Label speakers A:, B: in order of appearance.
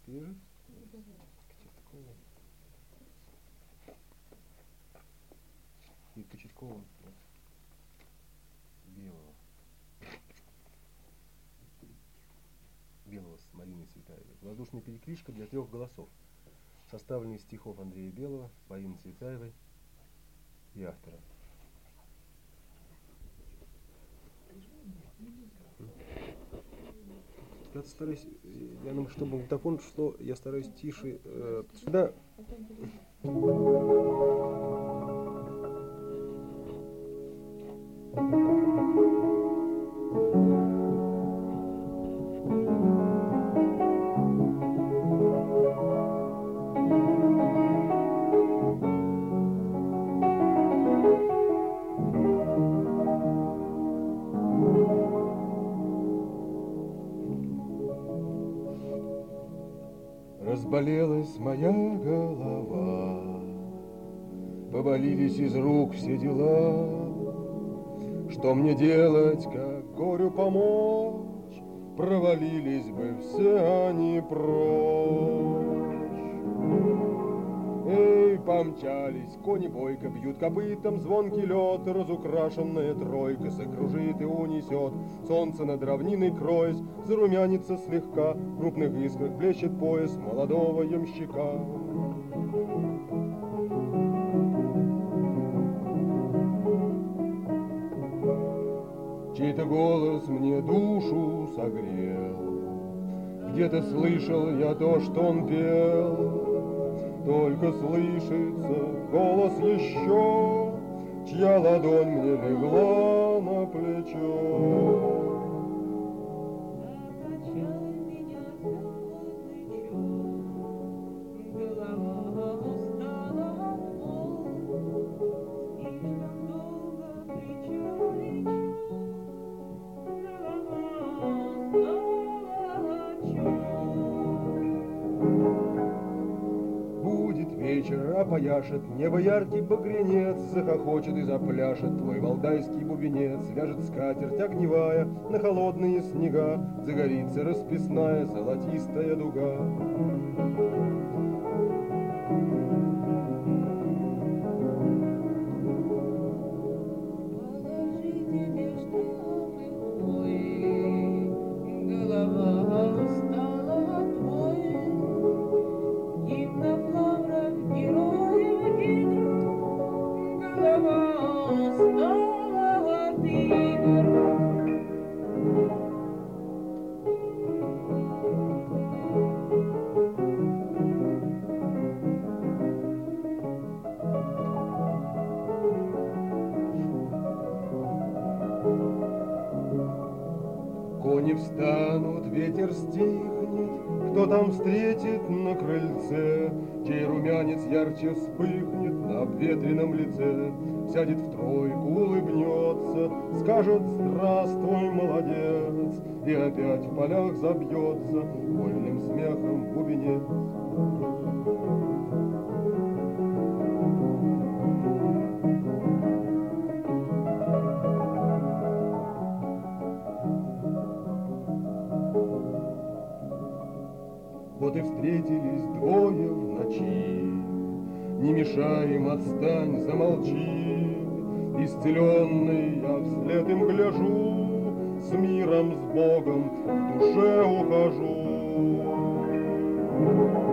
A: Перец. Кочеткова. И Кочеткова. Белого. Белого с Мариной Цветаевой. Воздушная перекличка для 3 голосов. Составленный из стихов Андрея Белого, Марины Цветаевой и автора. Я стараюсь, чтобы магнитофон шло, я стараюсь тише. Сюда. Разболелась моя голова, поболелись из рук все дела. Что мне делать, как горю помочь? Провалились бы все они прочь. Эй, помчались, кони бойко бьют копытом, звонкий лед, разукрашенная тройка закружит и унесет. Солнце над равниной кроясь, зарумянится слегка, в крупных искрах блещет пояс молодого ямщика. Чей-то голос мне душу согрел, где-то слышал я то, что он пел. Только слышится голос еще, чья ладонь мне легла на плечо. Вечер опояшет небо яркий багрянец, захохочет и запляшет твой валдайский бубенец, вяжет скатерть огневая на холодные снега, загорится расписная золотистая дуга. Кони встанут, ветер стихнет, кто там встретит на крыльце, чей румянец ярче вспыхнет на обветренном лице, сядет в тройку, улыбнется, скажет «Здравствуй, молодец!» и опять в полях забьется вольным смехом бубенец. Вот и встретились двое в ночи, не мешай им, отстань, замолчи. Исцеленный я вслед им гляжу, с миром, с Богом в душе ухожу.